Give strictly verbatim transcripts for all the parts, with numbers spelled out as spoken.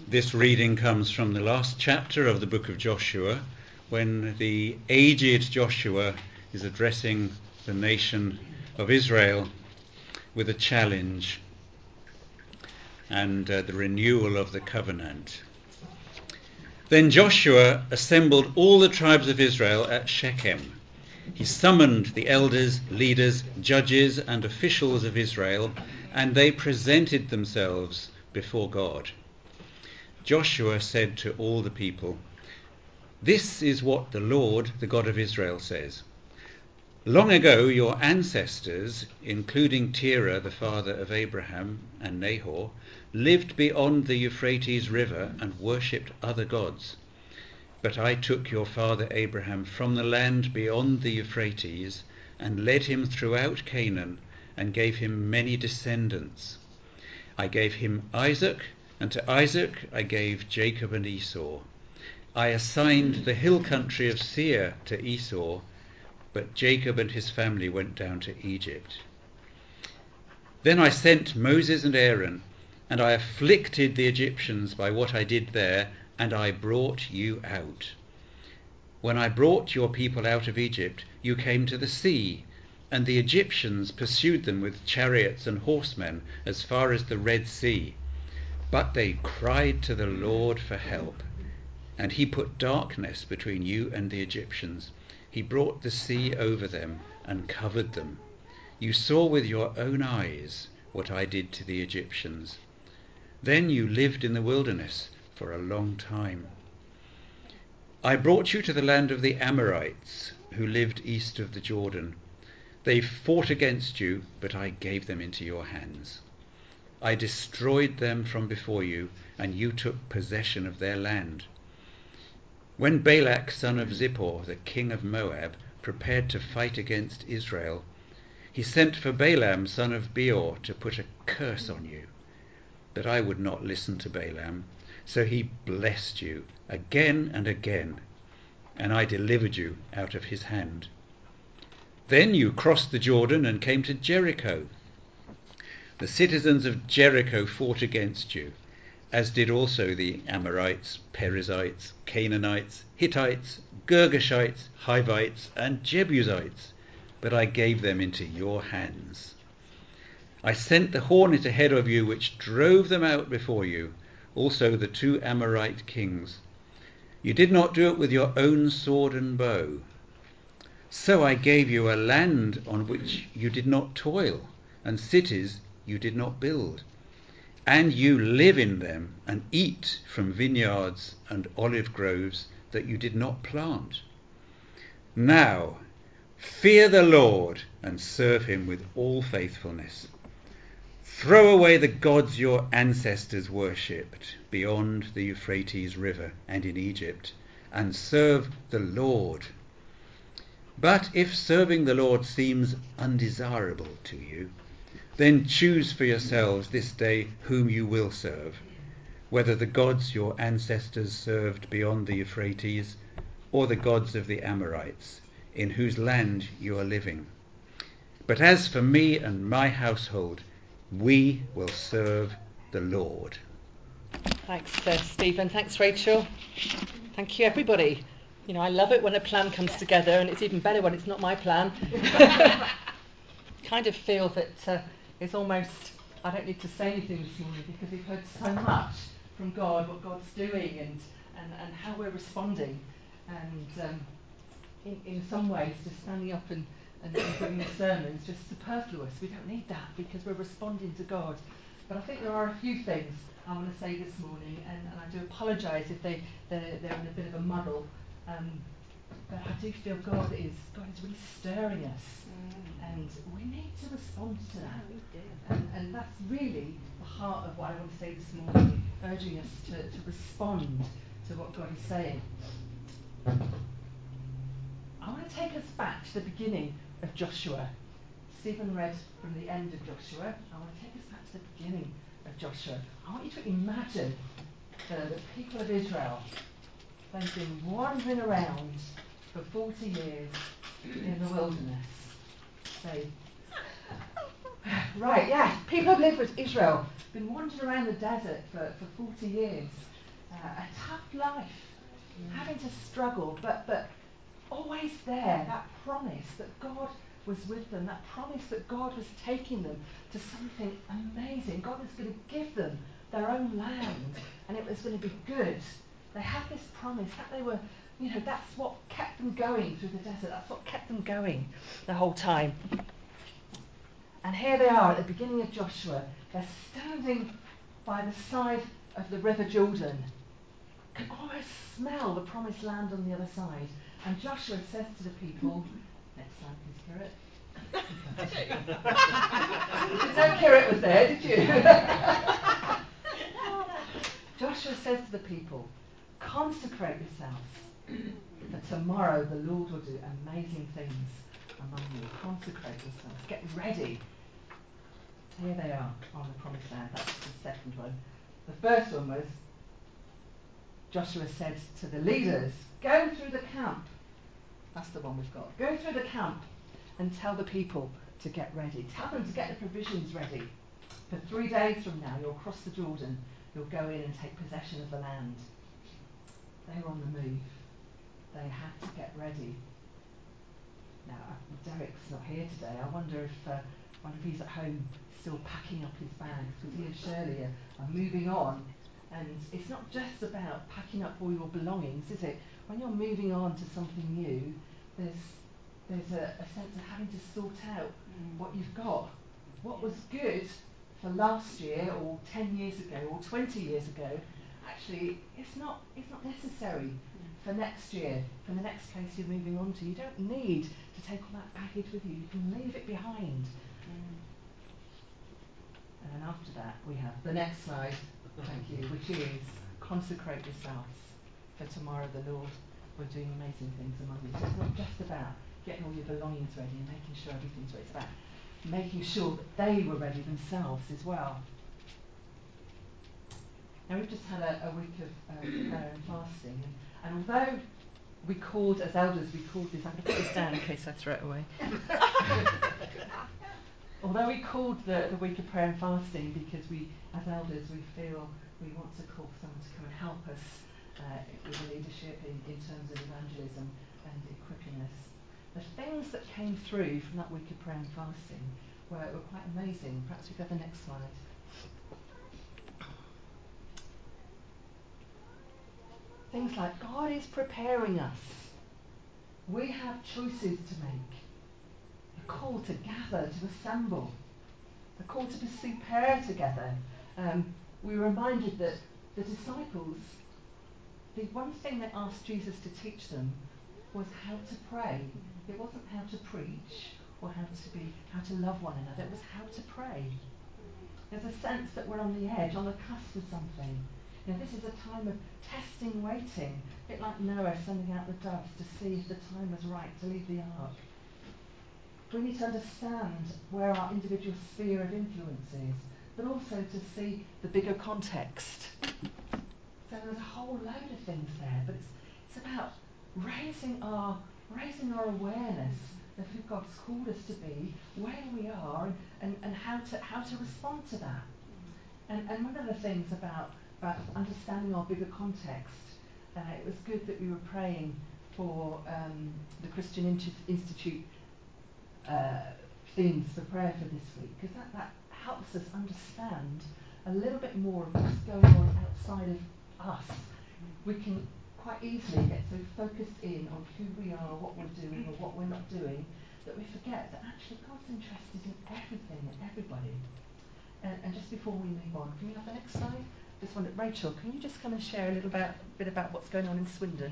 This reading comes from the last chapter of the book of Joshua, when the aged Joshua is addressing the nation of Israel with a challenge and uh, the renewal of the covenant. Then Joshua assembled all the tribes of Israel at Shechem. He summoned the elders, leaders, judges, and officials of Israel, and they presented themselves before God. Joshua said to all the people, "This is what the Lord, the God of Israel, says. Long ago your ancestors, including Terah, the father of Abraham and Nahor, lived beyond the Euphrates River and worshipped other gods. But I took your father Abraham from the land beyond the Euphrates and led him throughout Canaan and gave him many descendants. I gave him Isaac, and to Isaac I gave Jacob and Esau. I assigned the hill country of Seir to Esau, but Jacob and his family went down to Egypt. Then I sent Moses and Aaron, and I afflicted the Egyptians by what I did there, and I brought you out. When I brought your people out of Egypt, you came to the sea, and the Egyptians pursued them with chariots and horsemen as far as the Red Sea. But they cried to the Lord for help, and he put darkness between you and the Egyptians. He brought the sea over them and covered them. You saw with your own eyes what I did to the Egyptians. Then you lived in the wilderness for a long time. I brought you to the land of the Amorites, who lived east of the Jordan. They fought against you, but I gave them into your hands. I destroyed them from before you, and you took possession of their land. When Balak, son of Zippor, the king of Moab, prepared to fight against Israel, he sent for Balaam, son of Beor, to put a curse on you. But I would not listen to Balaam, so he blessed you again and again, and I delivered you out of his hand. Then you crossed the Jordan and came to Jericho. The citizens of Jericho fought against you, as did also the Amorites, Perizzites, Canaanites, Hittites, Girgashites, Hivites, and Jebusites, but I gave them into your hands. I sent the hornet ahead of you, which drove them out before you, also the two Amorite kings. You did not do it with your own sword and bow. So I gave you a land on which you did not toil, and cities you did not build. And you live in them and eat from vineyards and olive groves that you did not plant. Now, fear the Lord and serve him with all faithfulness. Throw away the gods your ancestors worshipped beyond the Euphrates River and in Egypt, and serve the Lord. But if serving the Lord seems undesirable to you, then choose for yourselves this day whom you will serve, whether the gods your ancestors served beyond the Euphrates, or the gods of the Amorites, in whose land you are living. But as for me and my household, we will serve the Lord." Thanks, uh, Stephen. Thanks, Rachel. Thank you, everybody. You know, I love it when a plan comes together, and it's even better when it's not my plan. Kind of feel that uh, it's almost, I don't need to say anything this morning because we've heard so much from God, what God's doing and, and, and how we're responding. And um, in, in some ways, just standing up and, and, and giving the sermons just superfluous. We don't need that because we're responding to God. But I think there are a few things I want to say this morning, and, and I do apologise if they, they're, they're in a bit of a muddle. Um, but I do feel God is God is really stirring us, mm. and we need to respond to that. Yeah, we do. And, and that's really the heart of what I want to say this morning, urging us to, to respond to what God is saying. I want to take us back to the beginning of Joshua. Stephen read from the end of Joshua. I want to take us back to the beginning of Joshua. I want you to imagine the, the people of Israel. They've been wandering around for forty years in the wilderness. They, right, yeah, people have lived with Israel, been wandering around the desert for, for forty years. uh, a tough life, mm. having to struggle, but, but always there, that promise that God was with them, that promise that God was taking them to something amazing. God was going to give them their own land, and it was going to be good. They had this promise that they were, you know, that's what kept them going through the desert. That's what kept them going the whole time. And here they are at the beginning of Joshua. They're standing by the side of the River Jordan. You can almost smell the promised land on the other side. And Joshua says to the people, next slide please, Kieran. You didn't know Kieran was there, did you? Joshua says to the people, consecrate yourselves, for tomorrow the Lord will do amazing things among you. Consecrate yourselves. Get ready. Here they are on the promised land. That's the second one. The first one was, Joshua said to the leaders, go through the camp. That's the one we've got. Go through the camp and tell the people to get ready. Tell them to get the provisions ready. For three days from now, you'll cross the Jordan. You'll go in and take possession of the land. They were on the move. They had to get ready. Now, Derek's not here today. I wonder if, uh, wonder if he's at home still packing up his bags, because he and Shirley are, are moving on. And it's not just about packing up all your belongings, is it? When you're moving on to something new, there's there's a, a sense of having to sort out mm. what you've got. What was good for last year, or ten years ago, or twenty years ago, actually it's not it's not necessary mm. for next year, for the next place you're moving on to. You don't need to take all that baggage with you. You can leave it behind. Mm. And then after that, we have the next slide, thank you, which is consecrate yourselves, for tomorrow the Lord will do amazing things among you. So it's not just about getting all your belongings ready and making sure everything's ready. It's about making sure that they were ready themselves as well. Now, we've just had a, a week of um, prayer and fasting, and, and although we called, as elders, we called this, I'm going to put this down in case I throw it away. Although we called the, the week of prayer and fasting because we, as elders, we feel we want to call someone to come and help us uh, with the leadership in, in terms of evangelism and equipping us. The things that came through from that week of prayer and fasting were, were quite amazing. Perhaps we could have the next slide. Things like God is preparing us. We have choices to make. A call to gather, to assemble. A call to pursue prayer together. Um, we were reminded that the disciples, the one thing they asked Jesus to teach them was how to pray. It wasn't how to preach or how to be, how to love one another. It was how to pray. There's a sense that we're on the edge, on the cusp of something. You know, this is a time of testing, waiting, a bit like Noah sending out the doves to see if the time was right to leave the ark. We need to understand where our individual sphere of influence is, but also to see the bigger context. So there's a whole load of things there, but it's, it's about raising our raising our awareness of who God's called us to be, where we are, and, and, and how to how to respond to that. And, and one of the things about, about understanding our bigger context, uh, it was good that we were praying for um, the Christian Inti- Institute uh, themes for prayer for this week, because that, that helps us understand a little bit more of what's going on outside of us. We can quite easily get so focused in on who we are, what we're doing, or what we're not doing, that we forget that actually God's interested in everything and everybody. And, and just before we move on, can we have the next slide? Just wondered, Rachel, can you just come and share a little about, bit about what's going on in Swindon?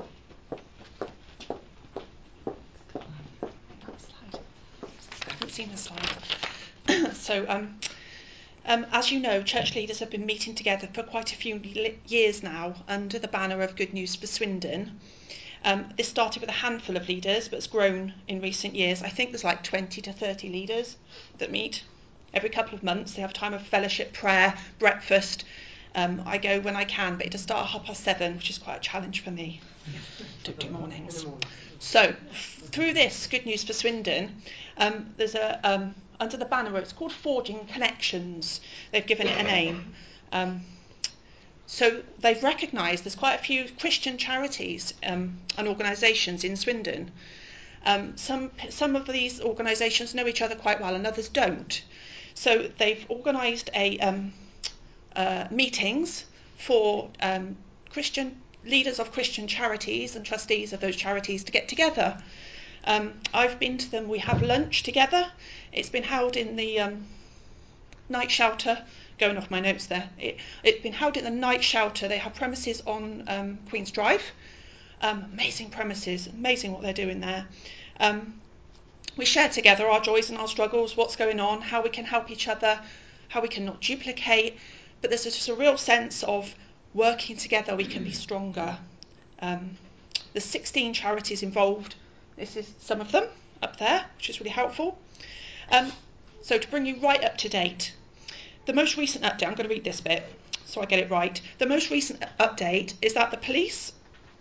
I haven't seen the slide. so, um, um, as you know, church leaders have been meeting together for quite a few li- years now under the banner of Good News for Swindon. Um, this started with a handful of leaders, but it's grown in recent years. I think there's like twenty to thirty leaders that meet every couple of months. They have a time of fellowship, prayer, breakfast. Um, I go when I can, but it does start at half past seven, which is quite a challenge for me. Don't do mornings. So, through this Good News for Swindon, um, there's a um, under the banner, it's called Forging Connections. They've given it a name. Um, so they've recognised there's quite a few Christian charities um, and organisations in Swindon. Um, some some of these organisations know each other quite well and others don't. So they've organised a um, uh, meetings for um, Christian leaders of Christian charities and trustees of those charities to get together. Um, I've been to them. We have lunch together. It's been held in the um, night shelter. Going off my notes there. It, it's been held in the night shelter. They have premises on um, Queen's Drive. Um, amazing premises. Amazing what they're doing there. Um, we share together our joys and our struggles, what's going on, how we can help each other, how we can not duplicate. But there's just a real sense of working together we can be stronger. Um, there's sixteen charities involved. This is some of them up there, which is really helpful. Um, so to bring you right up to date, the most recent update, I'm going to read this bit so I get it right. The most recent update is that the police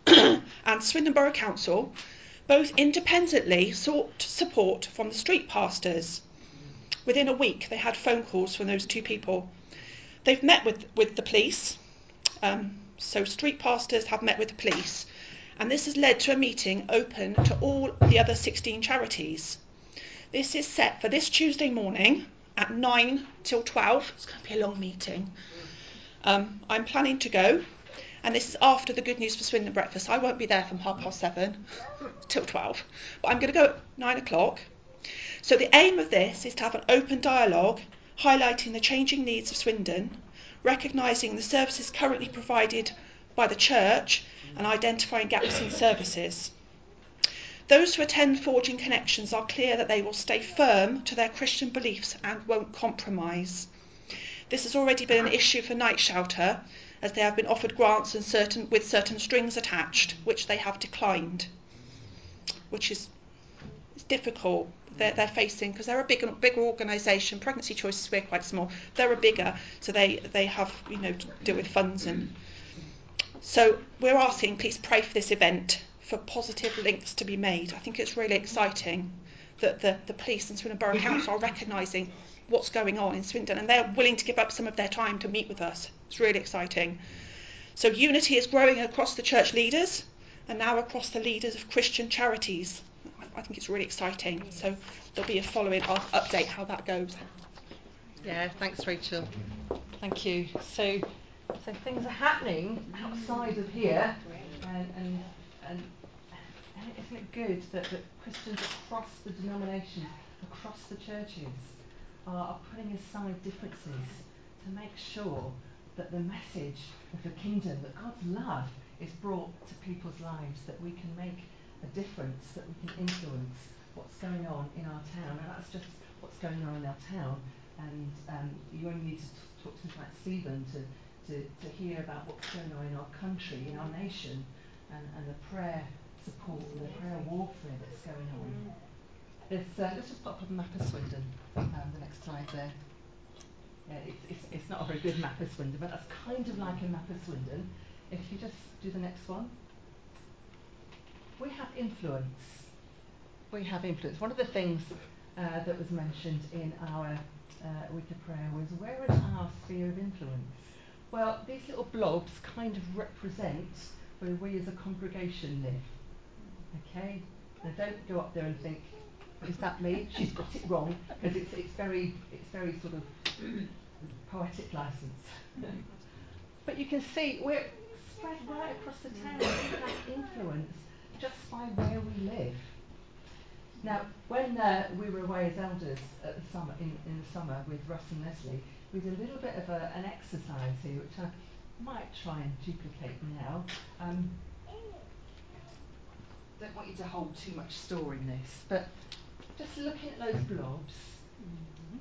and Swindon Borough Council both independently sought support from the street pastors. Within a week, they had phone calls from those two people. They've met with, with the police. Um, so street pastors have met with the police. And this has led to a meeting open to all the other sixteen charities. This is set for this Tuesday morning at nine till twelve. It's going to be a long meeting. Um, I'm planning to go. And this is after the Good News for Swindon breakfast. I won't be there from half past seven till twelve. But I'm going to go at nine o'clock. So the aim of this is to have an open dialogue highlighting the changing needs of Swindon, recognising the services currently provided by the church and identifying gaps in services. Those who attend Forging Connections are clear that they will stay firm to their Christian beliefs and won't compromise. This has already been an issue for Night Shelter, as they have been offered grants and certain, with certain strings attached, which they have declined, which is it's difficult. They're, they're facing, because they're a big, bigger organisation. Pregnancy Choices, we're quite small. They're a bigger, so they, they have, you know, to deal with funds. And so we're asking, please pray for this event, for positive links to be made. I think it's really exciting that the, the police and Swindon Borough Council are recognising what's going on in Swindon, and they're willing to give up some of their time to meet with us. It's really exciting. So unity is growing across the church leaders and now across the leaders of Christian charities. I think it's really exciting. So there'll be a following update how that goes. Yeah, thanks, Rachel. Thank you. So, so things are happening outside of here, and and and, and isn't it good that, that Christians across the denominations, across the churches, are, are putting aside differences to make sure that the message of the kingdom, that God's love is brought to people's lives, that we can make a difference, that we can influence what's going on in our town. And that's just what's going on in our town. And um, you only need to t- talk to people like Stephen to, to, to hear about what's going on in our country, in our nation, and, and the prayer support and the prayer warfare that's going on. It's, uh, let's just pop up a map of Swindon, um, the next slide there. Yeah, it's, it's, it's not a very good map of Swindon, but that's kind of like a map of Swindon. If you just do the next one. We have influence. We have influence. One of the things uh, that was mentioned in our uh, week of prayer was, where is our sphere of influence? Well, these little blobs kind of represent where we as a congregation live. Okay? Now don't go up there and think, is that me? She's got it wrong, because it's, it's very it's very sort of poetic license. But you can see we're spread right across the town. We have influence just by where we live. Now, when uh, we were away as elders at the summer, in, in the summer with Russ and Leslie, we did a little bit of a, an exercise here, which I might try and duplicate now. Um, don't want you to hold too much store in this, but just looking at those blobs, mm-hmm.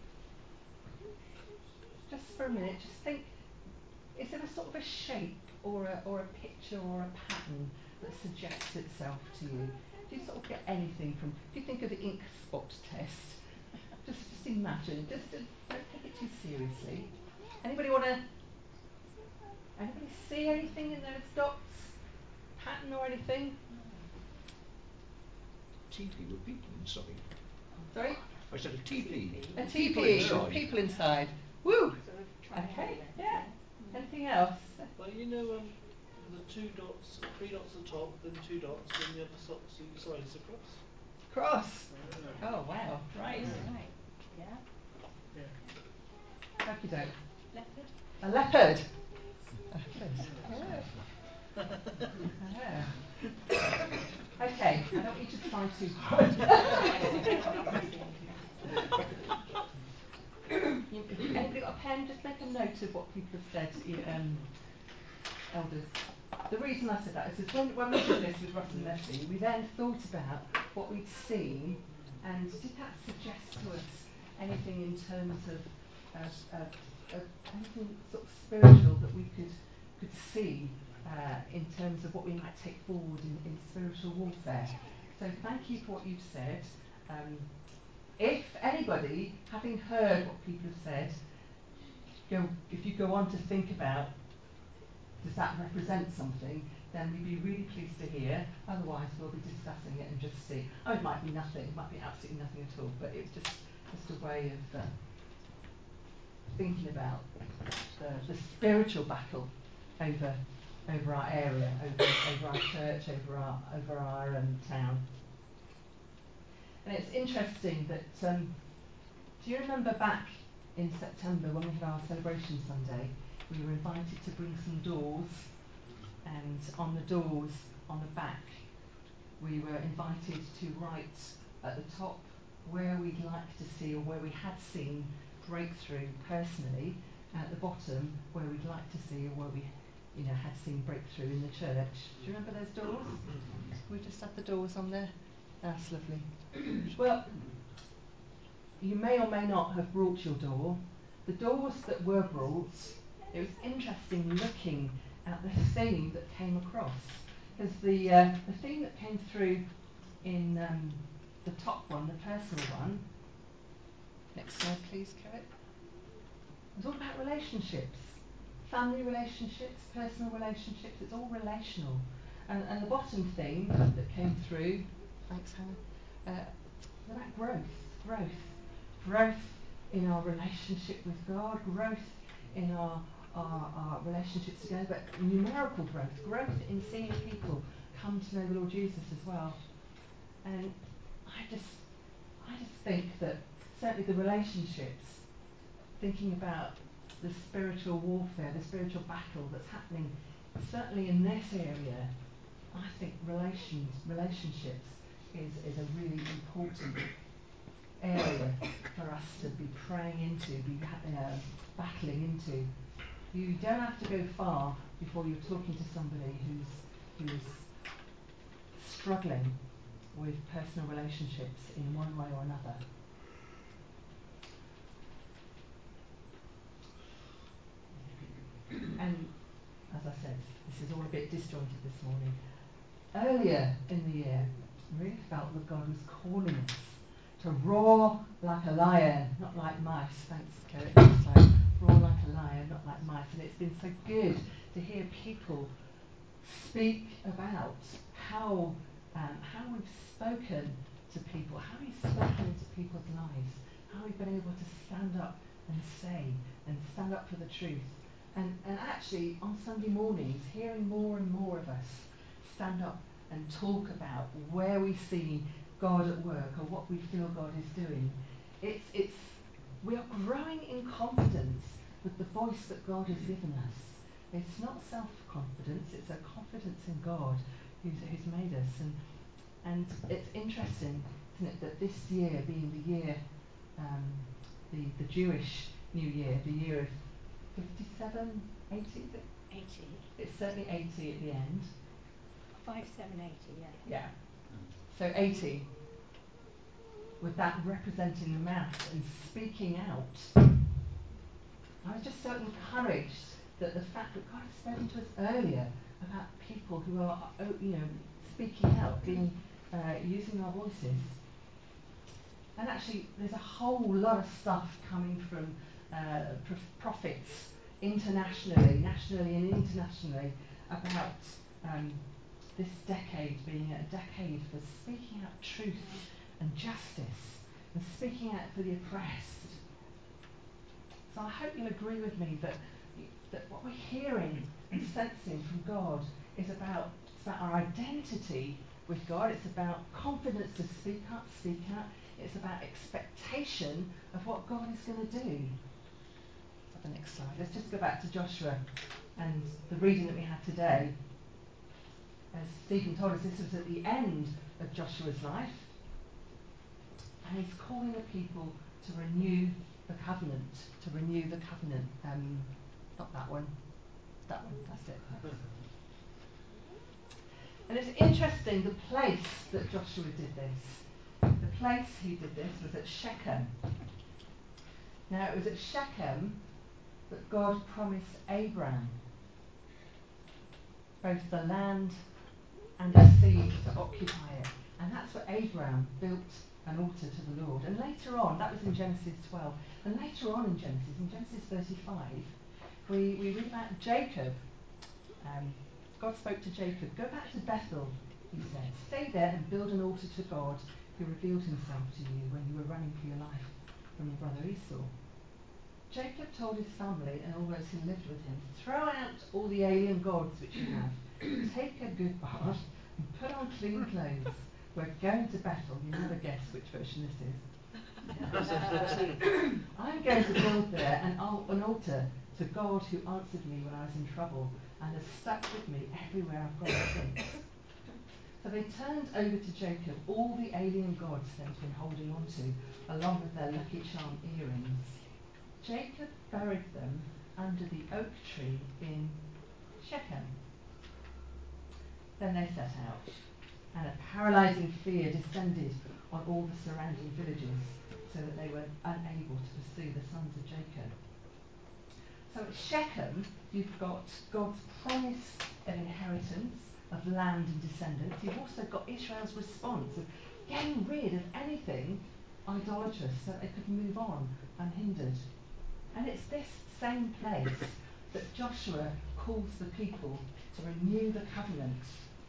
just for a minute, just think, is there a sort of a shape or a, or a picture or a pattern that suggests itself to you? Do you sort of get anything from, if you think of the ink spot test, just, just imagine, just, just don't take it too seriously. Anybody want to, anybody see anything in those dots? Pattern or anything? T P with people inside. Sorry? I said a T P. A T P people with inside. people inside. Woo! Okay, yeah. Anything else? Well, you know, um, the two dots, three dots at the top, then two dots, then the other so- so- side is a cross. Cross. Yeah. Oh wow! Right. Yeah. Right. Yeah. Yeah. Okie doke. Leopard. A leopard. A Yeah. leopard. Yeah. Okay. I don't want you to try too hard. You- if anybody got a pen? Just make a note of what people have said. you- Um, elders. The reason I said that is because when, when we did this with Russ and Leslie, we then thought about what we'd seen, and did that suggest to us anything in terms of, of, of, of anything sort of spiritual that we could could see uh, in terms of what we might take forward in, in spiritual warfare. So thank you for what you've said. Um, if anybody, having heard what people have said, go if you go on to think about, does that represent something, then we'd be really pleased to hear. Otherwise, we'll be discussing it and just see. Oh, it might be nothing. It might be absolutely nothing at all. But it's just just a way of uh, thinking about the, the spiritual battle over over our area, over over our church, over our over our um, town. And it's interesting that. Um, do you remember back in September when we had our celebration Sunday? We were invited to bring some doors, and on the doors, on the back, we were invited to write at the top where we'd like to see or where we had seen breakthrough personally, and at the bottom where we'd like to see or where we you know, had seen breakthrough in the church. Do you remember those doors? We just had the doors on there. That's lovely. Well, you may or may not have brought your door. The doors that were brought, it was interesting looking at the theme that came across, because the uh, the theme that came through in um, the top one, the personal one. Next slide, please, Kate. It was all about relationships, family relationships, personal relationships. It's all relational, and and the bottom theme that came through. Thanks, Hannah. Uh, was about growth, growth, growth in our relationship with God, growth in our Our, our relationships together, but numerical growth, growth in seeing people come to know the Lord Jesus as well. And I just, I just think that certainly the relationships, thinking about the spiritual warfare, the spiritual battle that's happening, certainly in this area, I think relations, relationships is, is a really important area for us to be praying into, be uh, battling into. You don't have to go far before you're talking to somebody who's who's struggling with personal relationships in one way or another. And as I said, this is all a bit disjointed this morning. Earlier in the year, I really felt that God was calling us to roar like a lion, not like mice. Thanks, Kurt. It's like roar like a lion, not like mice. And it's been so good to hear people speak about how um, how we've spoken to people, how we've spoken into people's lives, how we've been able to stand up and say and stand up for the truth. And, and actually, on Sunday mornings, hearing more and more of us stand up and talk about where we see God at work or what we feel God is doing. It's, it's, we are growing in confidence with the voice that God has given us. It's not self-confidence, it's a confidence in God who's, who's made us. And, and it's interesting, isn't it, that this year being the year, um, the, the Jewish New Year, the year of fifty-seven, eighty, is it? eighty. It's certainly eighty at the end. five seven eighty, yeah. Yeah. So eighty, with that representing the mouth and speaking out. I was just so encouraged that the fact that God has spoken to us earlier about people who are, you know, speaking out, being, uh, using our voices. And actually, there's a whole lot of stuff coming from uh, prophets internationally, nationally and internationally, about um, this decade being a decade for speaking out truth and justice and speaking out for the oppressed. So I hope you'll agree with me that that what we're hearing and sensing from God is about, it's about our identity with God. It's about confidence to speak up, speak out. It's about expectation of what God is going to do. The next slide. Let's just go back to Joshua and the reading that we had today. As Stephen told us, this was at the end of Joshua's life. And he's calling the people to renew the covenant. To renew the covenant. Um, not that one. That one. That's it. Thanks. And it's interesting the place that Joshua did this. The place he did this was at Shechem. Now it was at Shechem that God promised Abraham both the land and a seed to occupy it. And that's where Abraham built an altar to the Lord. And later on, that was in Genesis twelve, and later on in Genesis, in Genesis thirty-five, we, we read about Jacob. Um, God spoke to Jacob, go back to Bethel, he said. Stay there and build an altar to God who revealed himself to you when you were running for your life from your brother Esau. Jacob told his family and all those who lived with him, throw out all the alien gods which you have, take a good bath, and put on clean clothes. We're going to Bethel. You never guess which version this is. I'm going to build there an, al- an altar to God who answered me when I was in trouble and has stuck with me everywhere I've gone since. So they turned over to Jacob all the alien gods they'd been holding on to, along with their Lucky Charm earrings. Jacob buried them under the oak tree in Shechem. Then they set out, and a paralysing fear descended on all the surrounding villages, so that they were unable to pursue the sons of Jacob. So at Shechem, you've got God's promise of inheritance, of land and descendants. You've also got Israel's response of getting rid of anything idolatrous so that they could move on unhindered. And it's this same place that Joshua calls the people to renew the covenant.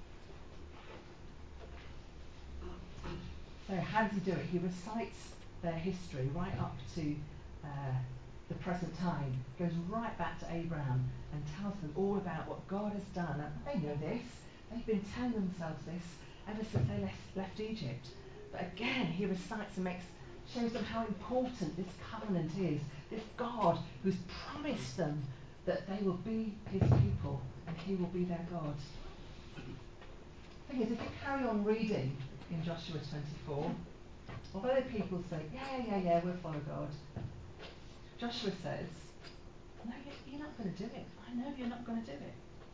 So how does he do it? He recites their history right up to uh, the present time, goes right back to Abraham and tells them all about what God has done. And they know this. They've been telling themselves this ever since they left, left Egypt. But again, he recites and makes shows them how important this covenant is. This God who's promised them that they will be his people and he will be their God. The thing is, if you carry on reading in Joshua twenty-four, although the people say, yeah, yeah, yeah, we'll follow God, Joshua says, no, you're not going to do it. I know you're not going to do it.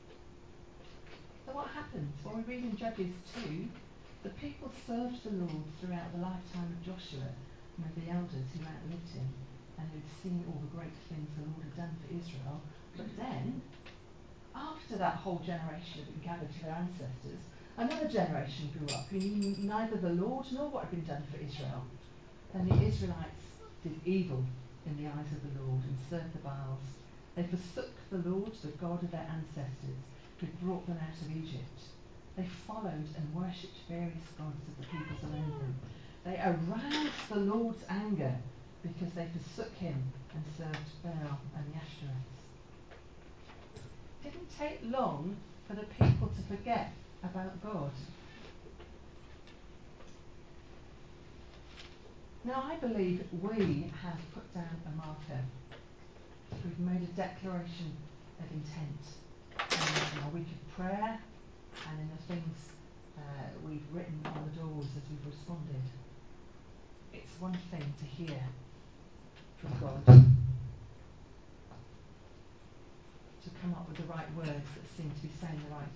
So what happens? Well, we read in Judges two, the people served the Lord throughout the lifetime of Joshua and of the elders who outlived him and who'd seen all the great things the Lord had done for Israel. But then, after that whole generation had been gathered to their ancestors, another generation grew up who knew neither the Lord nor what had been done for Israel. Then the Israelites did evil in the eyes of the Lord and served the Baals. They forsook the Lord, the God of their ancestors, who brought them out of Egypt. They followed and worshipped various gods of the peoples around them. They aroused the Lord's anger because they forsook him and served Baal and the Ashtoreths. It didn't take long for the people to forget about God. Now I believe we have put down a marker. We've made a declaration of intent in our week of prayer and in the things uh, we've written on the doors as we've responded. It's one thing to hear from God, to come up with the right words that seem to be saying the right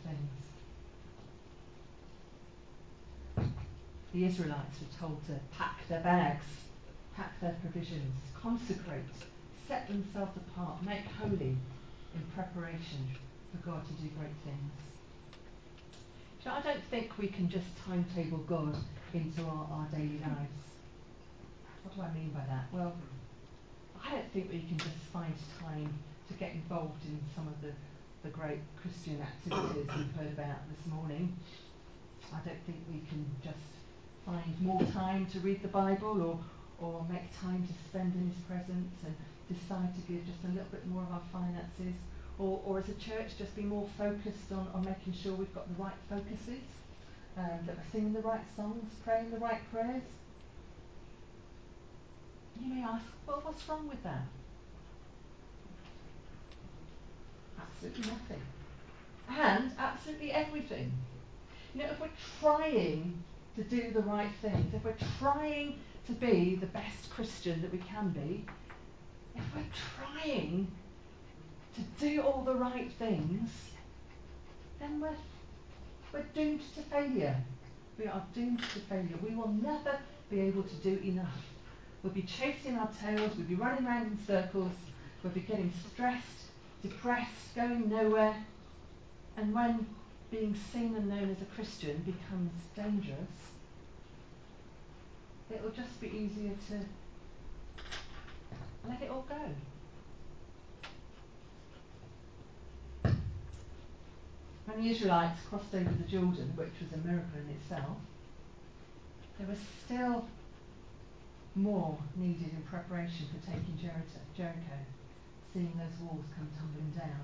things. The Israelites were told to pack their bags, pack their provisions, consecrate, set themselves apart, make holy in preparation for God to do great things. So I don't think we can just timetable God into our, our daily lives. What do I mean by that? Well, I don't think we can just find time to get involved in some of the, the great Christian activities we've heard about this morning. I don't think we can just find more time to read the Bible or, or make time to spend in his presence and decide to give just a little bit more of our finances Or, or as a church, just be more focused on, on making sure we've got the right focuses, um, that we're singing the right songs, praying the right prayers? You may ask, well, what's wrong with that? Absolutely nothing. And absolutely everything. You know, if we're trying to do the right things, if we're trying to be the best Christian that we can be, if we're trying to do all the right things, then we're, we're doomed to failure. We are doomed to failure. We will never be able to do enough. We'll be chasing our tails, we'll be running around in circles, we'll be getting stressed, depressed, going nowhere. And when being seen and known as a Christian becomes dangerous, it'll just be easier to let it all go. When the Israelites crossed over the Jordan, which was a miracle in itself, there was still more needed in preparation for taking Jericho, Jericho, seeing those walls come tumbling down.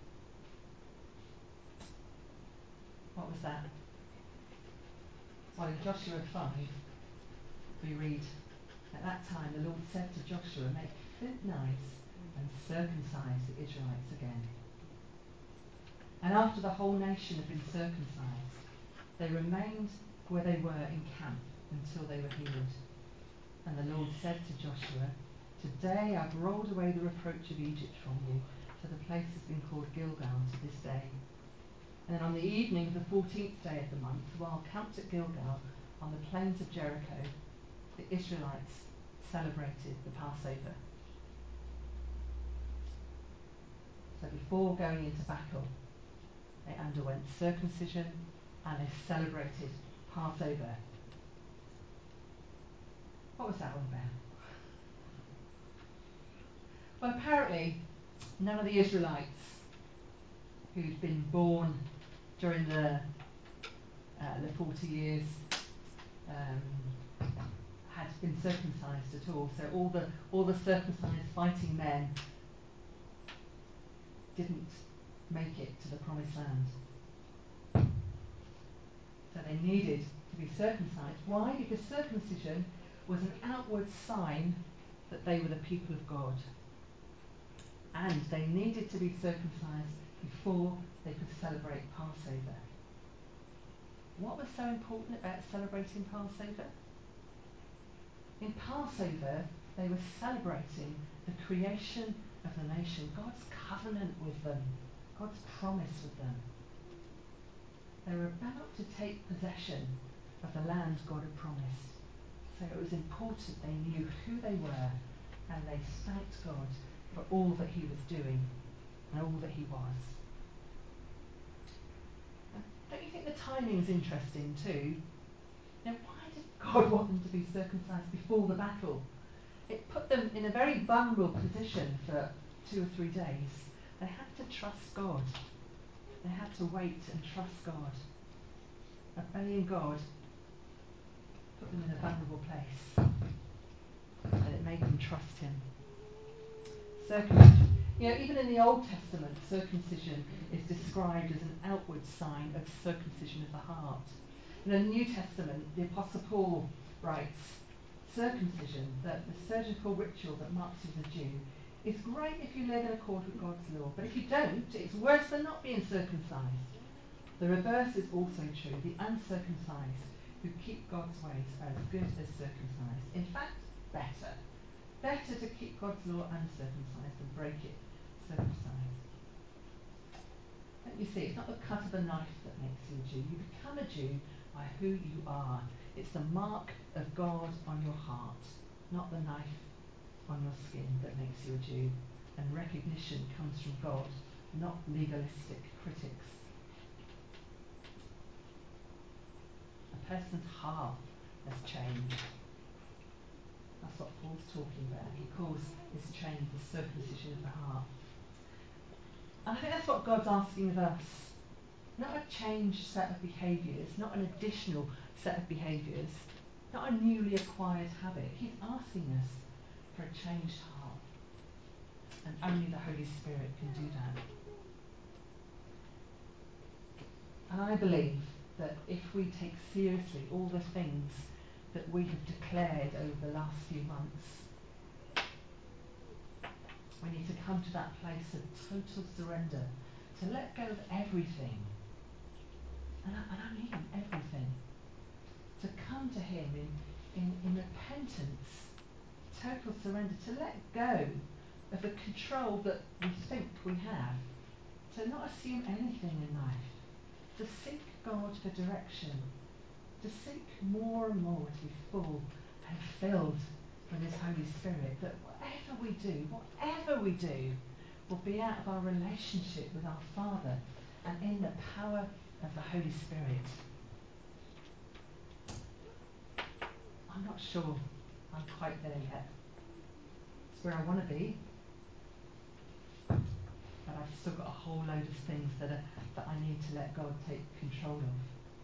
What was that? Well, in Joshua five, we read, at that time the Lord said to Joshua, make flint knives and circumcise the Israelites again. And after the whole nation had been circumcised, they remained where they were in camp until they were healed. And the Lord said to Joshua, today I've rolled away the reproach of Egypt from you, so the place has been called Gilgal to this day. And then on the evening of the fourteenth day of the month, while camped at Gilgal on the plains of Jericho, the Israelites celebrated the Passover. So before going into battle, they underwent circumcision and they celebrated Passover. What was that all about? Well, apparently, none of the Israelites who'd been born during the uh, the forty years um, had been circumcised at all. So all the all the circumcised fighting men didn't make it to the promised land. So they needed to be circumcised. Why? Because circumcision was an outward sign that they were the people of God. And they needed to be circumcised before they could celebrate Passover. What was so important about celebrating Passover? In Passover, they were celebrating the creation of the nation, God's covenant with them, God's promise with them. They were about to take possession of the land God had promised. So it was important they knew who they were and they thanked God for all that he was doing and all that he was. And don't you think the timing's interesting too? Now, why did God want them to be circumcised before the battle? It put them in a very vulnerable position for two or three days. They had to trust God. They had to wait and trust God. Obeying God put them in a vulnerable place. And it made them trust him. Circumcision. You know, even in the Old Testament, circumcision is described as an outward sign of circumcision of the heart. In the New Testament, the Apostle Paul writes, circumcision, that the surgical ritual that marks you as a Jew, is great if you live in accord with God's law, but if you don't, it's worse than not being circumcised. The reverse is also true. The uncircumcised who keep God's ways are as good as circumcised. In fact, better. Better to keep God's law uncircumcised than break it circumcised. Don't you see, it's not the cut of a knife that makes you a Jew. You become a Jew by who you are. It's the mark of God on your heart, not the knife on your skin that makes you a Jew. And recognition comes from God, not legalistic critics. A person's heart has changed. That's what Paul's talking about. He calls this change the circumcision of the heart. And I think that's what God's asking of us. Not a changed set of behaviours, not an additional set of behaviours, not a newly acquired habit. He's asking us for a changed heart. And only the Holy Spirit can do that. And I believe that if we take seriously all the things that we have declared over the last few months, we need to come to that place of total surrender, to let go of everything, and I, and I mean everything, to come to him in, in, in repentance, total surrender, to let go of the control that we think we have, to not assume anything in life, to seek God for direction, to seek more and more to be full and filled with his Holy Spirit, that whatever we do, whatever we do, will be out of our relationship with our Father and in the power of the Holy Spirit. I'm not sure I'm quite there yet. It's where I want to be, but I've still got a whole load of things that are, that I need to let God take control of.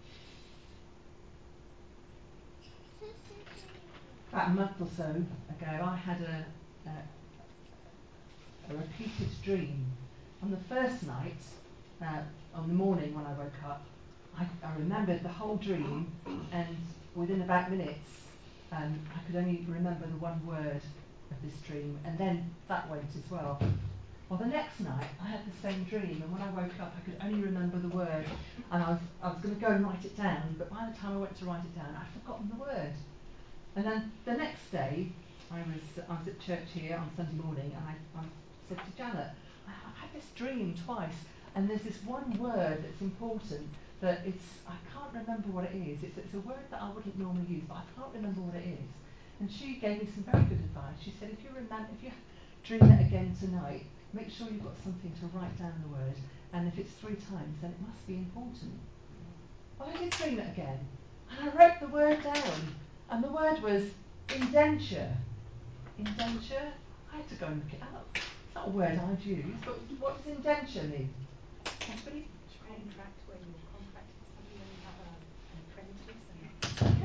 About a month or so ago, I had a, a, a repeated dream. On the first night, uh, on the morning when I woke up, I, I remembered the whole dream, and within about minutes, um, I could only remember the one word of this dream, and then that went as well. Well, the next night, I had the same dream, and when I woke up, I could only remember the word, and I was, I was going to go and write it down, but by the time I went to write it down, I'd forgotten the word. And then the next day, I was I was at church here on Sunday morning, and I, I said to Janet, I, I've had this dream twice, and there's this one word that's important that it's I can't remember what it is. It's, it's a word that I wouldn't normally use, but I can't remember what it is. And she gave me some very good advice. She said, if you remember, if you dream it again tonight, make sure you've got something to write down the word, and if it's three times, then it must be important. Well, I did dream it again, and I wrote the word down. And the word was indenture. Indenture? I had to go and look it up. It's not a word I'd use, but what does indenture mean? Anybody? Contract, when you're contracting somebody, when you have a, an apprentice.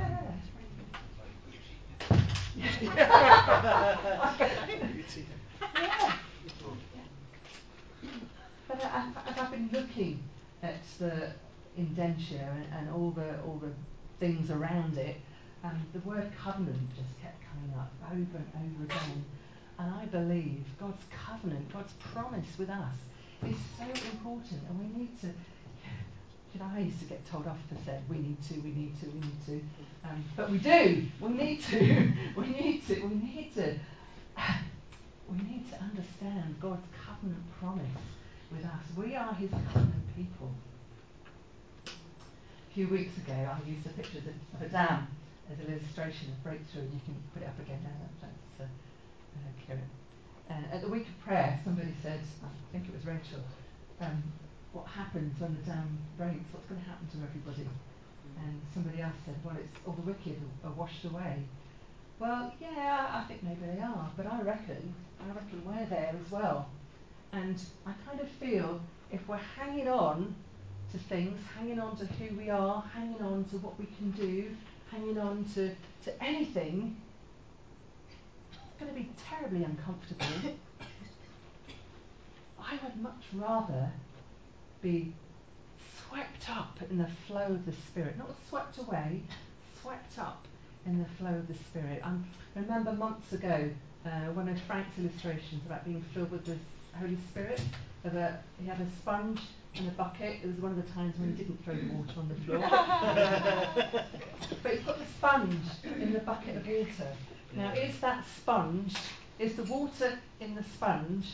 Yeah. Yeah. But I, as I've been looking at the indenture and, and all the all the things around it, Um, the word covenant just kept coming up over and over again. And I believe God's covenant, God's promise with us is so important. And we need to, you know, I used to get told off for saying, we need to, we need to, we need to. Um, but we do. We need to. we need to. We need to. We need to understand God's covenant promise with us. We are his covenant people. A few weeks ago, I used a picture of a dam as an illustration of breakthrough. You can put it up again now. Thanks, uh, uh, Kieran. Uh, at the week of prayer, somebody said, I think it was Rachel, um, what happens when the dam breaks? What's going to happen to everybody? And somebody else said, well, it's all the wicked are, are washed away. Well, yeah, I think maybe they are, but I reckon, I reckon we're there as well. And I kind of feel if we're hanging on to things, hanging on to who we are, hanging on to what we can do, hanging on to, to anything, it's going to be terribly uncomfortable. I would much rather be swept up in the flow of the Spirit, not swept away, swept up in the flow of the Spirit. I remember months ago uh, one of Frank's illustrations about being filled with the Holy Spirit. Of a, he had a sponge and a bucket. It was one of the times when he didn't throw the water on the floor. But he's got the sponge in the bucket of water. Now, is that sponge, is the water in the sponge,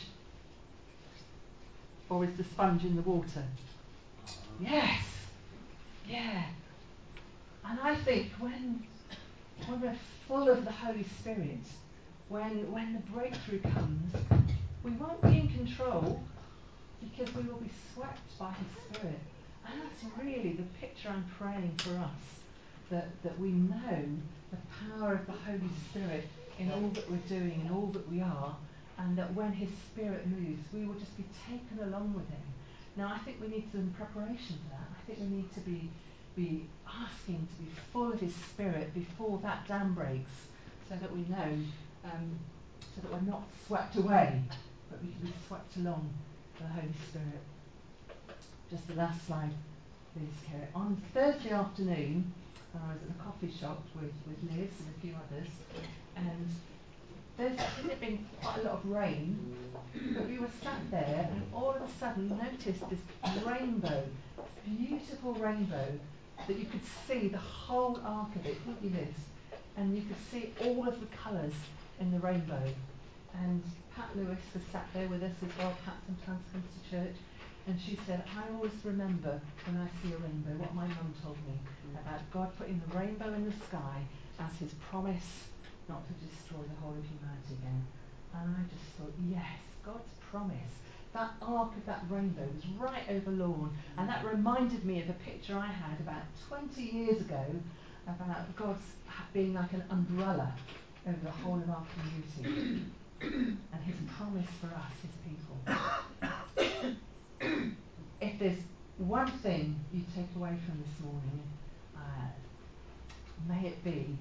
or is the sponge in the water? Yes. Yeah. And I think when, when we're full of the Holy Spirit, when, when the breakthrough comes, we won't be in control because we will be swept by His Spirit. And that's really the picture I'm praying for us, that, that we know the power of the Holy Spirit in all that we're doing and all that we are, and that when His Spirit moves, we will just be taken along with Him. Now, I think we need some preparation for that. I think we need to be, be asking to be full of His Spirit before that dam breaks, so that we know, um, so that we're not swept away, but we can be swept along by the Holy Spirit. Just the last slide. Please care. On Thursday afternoon, I was at a coffee shop with, with Liz and a few others, and there's there's been quite a lot of rain, but we were sat there, and all of a sudden noticed this rainbow, this beautiful rainbow, that you could see the whole arc of it, couldn't you, Liz? And you could see all of the colours in the rainbow. And Pat Lewis was sat there with us as well. Pat sometimes comes to church. And she said, I always remember when I see a rainbow what my mum told me about God putting the rainbow in the sky as his promise not to destroy the whole of humanity again. And I just thought, yes, God's promise. That arc of that rainbow was right over Lawn. And that reminded me of a picture I had about twenty years ago about God's being like an umbrella over the whole of our community. And his promise for us, his people. If there's one thing you take away from this morning, uh, may it be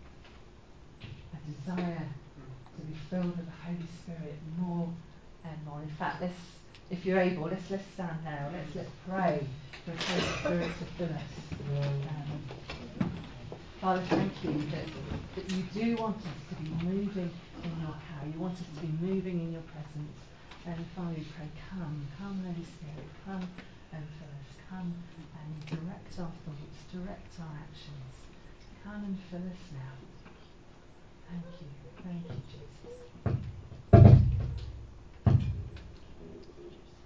a desire to be filled with the Holy Spirit more and more. In fact, let's, if you're able, let's let's stand now. Let's let's pray for the Holy Spirit to fill us. Um, Father, thank you that, that you do want us to be moving in your power. You want us to be moving in your presence. And Father, we pray, come, come, Holy Spirit, come and fill us. Come and direct our thoughts, direct our actions. Come and fill us now. Thank you. Thank you, Jesus.